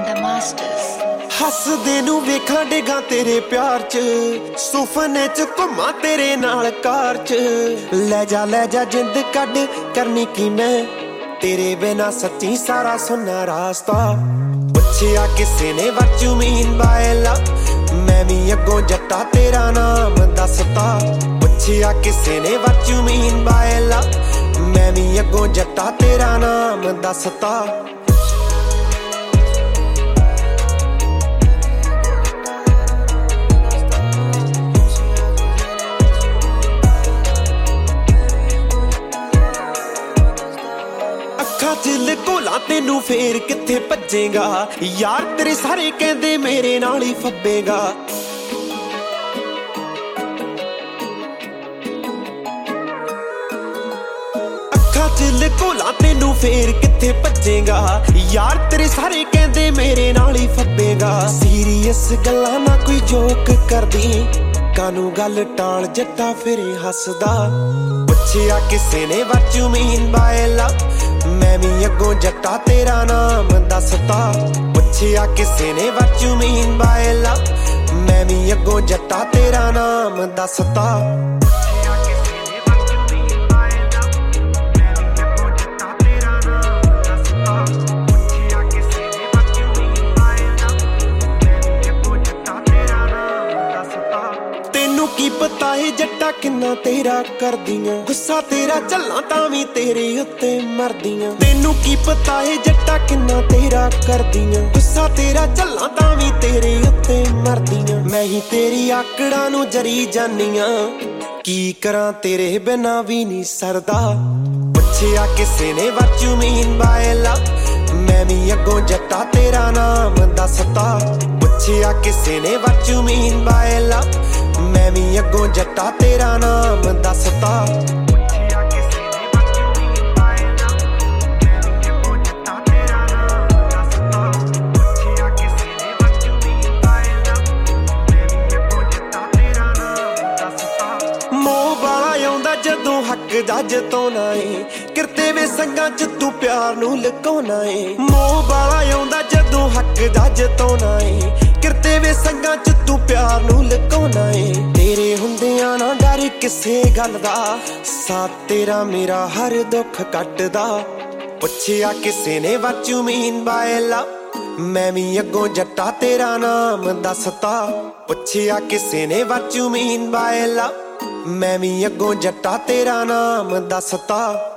The Masters। ਹੱਸਦੇ ਨੂੰ ਵੇਖਾਂ ਡਿੱਗਾਂ ਤੇਰੇ ਪਿਆਰ ਚ, ਸੁਪਨੇ ਚ ਘੁੰਮਾਂ ਤੇਰੇ ਨਾਲ ਕਾਰ ਚ। ਲੈ ਜਾ ਜਿੰਦ ਕੱਢ ਕਰਨੀ ਕੀ ਮੈਂ ਤੇਰੇ ਬਿਨਾ, ਸੱਚੀ ਸਾਰਾ ਸੁੰਨਾ ਰਾਸਤਾ। ਪੁੱਛਿਆ ਕਿਸੇ ਨੇ what you mean by love, ਮੈਂ ਵੀ ਅੱਗੋਂ ਜੱਟਾ ਤੇਰਾ ਨਾਮ ਦੱਸਤਾ। ਪੁੱਛਿਆ ਕਿਸੇ ਨੇ what you mean by love, ਮੈਂ ਵੀ ਅੱਗੋਂ ਜੱਟਾ ਤੇਰਾ ਨਾਮ ਦੱਸਤਾ। ਜਿਲ ਕੋਲਾ ਤੈਨੂੰ ਫੇਰ ਕਿੱਥੇ ਭੱਜੇਗਾ, ਯਾਰ ਤੇਰੇ ਸਾਰੇ ਕਹਿੰਦੇ ਮੇਰੇ ਨਾਲ ਹੀ ਫੱਬੇਗਾ। ਅੱਖਾਂ ਜਿਲ ਕੋਲਾ ਤੈਨੂੰ ਫੇਰ ਕਿੱਥੇ ਭੱਜੇਗਾ, ਯਾਰ ਤੇਰੇ ਸਾਰੇ ਕਹਿੰਦੇ ਮੇਰੇ ਨਾਲ ਹੀ ਫੱਬੇਗਾ। ਸੀਰੀਅਸ ਗੱਲਾਂ ਨਾ ਕੋਈ ਜੋਕ ਕਰਦੀ, ਕਾਨੂੰ ਗੱਲ ਟਾਲ ਜੱਟਾ ਫਿਰੇ ਹੱਸਦਾ। ਪੁੱਛਿਆ ਕਿਸੇ ਨੇ what you mean by love, ਮੈਂ ਵੀ ਅੱਗੋਂ ਜੱਟਾ ਤੇਰਾ ਨਾਮ ਦੱਸਤਾ। ਪੁੱਛਿਆ ਕਿਸੇ ਨੇ what you mean by love, ਮੈਂ ਵੀ ਅੱਗੋਂ ਜੱਟਾ ਤੇਰਾ ਨਾਮ ਦੱਸਤਾ। ਕੀ ਪਤਾ ਏ ਜੱਟਾ ਕਿੰਨਾ ਤੇਰਾ ਕਰਦੀਆਂ, ਗੁੱਸਾ ਤੇਰਾ ਝੱਲਾਂ ਤਾਂ ਵੀ ਤੇਰੇ ਉੱਤੇ ਮਰਦੀਆਂ। ਤੈਨੂੰ ਕੀ ਪਤਾ ਏ ਜੱਟਾ ਕਿੰਨਾ ਤੇਰਾ ਕਰਦੀਆਂ, ਗੁੱਸਾ ਤੇਰਾ ਝੱਲਾਂ ਤਾਂ ਵੀ ਤੇਰੇ ਉੱਤੇ ਮਰਦੀਆਂ। ਮੈਂ ਹੀ ਤੇਰੀ ਆਕੜਾਂ ਨੂੰ ਜਰੀ ਜਾਨੀਆਂ, ਕੀ ਕਰਾਂ ਤੇਰੇ ਬਿਨਾ ਵੀ ਨਹੀਂ ਸਰਦਾ। ਪੁੱਛਿਆ ਕਿਸੇ ਨੇ what you mean by love, ਮੈਂ ਵੀ ਅੱਗੋਂ ਜੱਟਾ ਤੇਰਾ ਨਾਮ ਦੱਸਤਾ। ਪੁੱਛਿਆ ਕਿਸੇ ਨੇ what you mean by love, ਮੈਂ ਵੀ ਅੱਗੋਂ ਜੱਟਾ ਤੇਰਾ ਨਾਮ ਦੱਸਤਾ। ਪੁੱਛਿਆ ਕਿਸੇ ਨੇ what you mean by love, ਮੈਂ ਵੀ ਅੱਗੋਂ ਜੱਟਾ ਤੇਰਾ ਨਾਮ ਦੱਸਤਾ। ਪੁੱਛਿਆ ਕਿਸੇ ਨੇ what you mean by love, ਮੈਂ ਵੀ ਅੱਗੋਂ ਜੱਟਾ ਤੇਰਾ ਨਾਮ ਦੱਸਤਾ। ਮੋਹ ਵਾਲਾ ਆਉਂਦਾ ਜਦੋਂ ਹੱਕ ਦਾ ਜਤਾਉਣਾ ਏ, ਕਿਰਤੇ ਵੇ ਸੰਗਾਂ ਚ ਤੂੰ ਪਿਆਰ ਨੂੰ ਲੁਕਾਉਣਾ ਏ। ਮੋਹ ਵਾਲਾ ਆਉਂਦਾ ਜਦੋਂ ਹੱਕ ਦਾ ਜਤਾਉਣਾ ਏ, ਕਿਰਤੇ ਵੇ ਸੰਗਾਂ ਚ ਤੂੰ ਪਿਆਰ ਨੂੰ ਲੁਕਾਉਣਾ ਏ। ਤੇਰੇ ਹੁੰਦਿਆਂ ਨਾ ਡਰ ਕਿਸੇ ਗੱਲ ਦਾ, ਸਾਥ ਤੇਰਾ ਮੇਰਾ ਹਰ ਦੁੱਖ ਕੱਟਦਾ। ਪੁੱਛਿਆ ਕਿਸੇ ਨੇ what you mean by love, ਮੈਂ ਵੀ ਅੱਗੋਂ ਜੱਟਾ ਤੇਰਾ ਨਾਮ ਦੱਸਤਾ। ਪੁੱਛਿਆ ਕਿਸੇ ਨੇ what you mean by love, ਮੈਂ ਵੀ ਅੱਗੋਂ ਜੱਟਾ ਤੇਰਾ ਨਾਮ ਦੱਸਤਾ।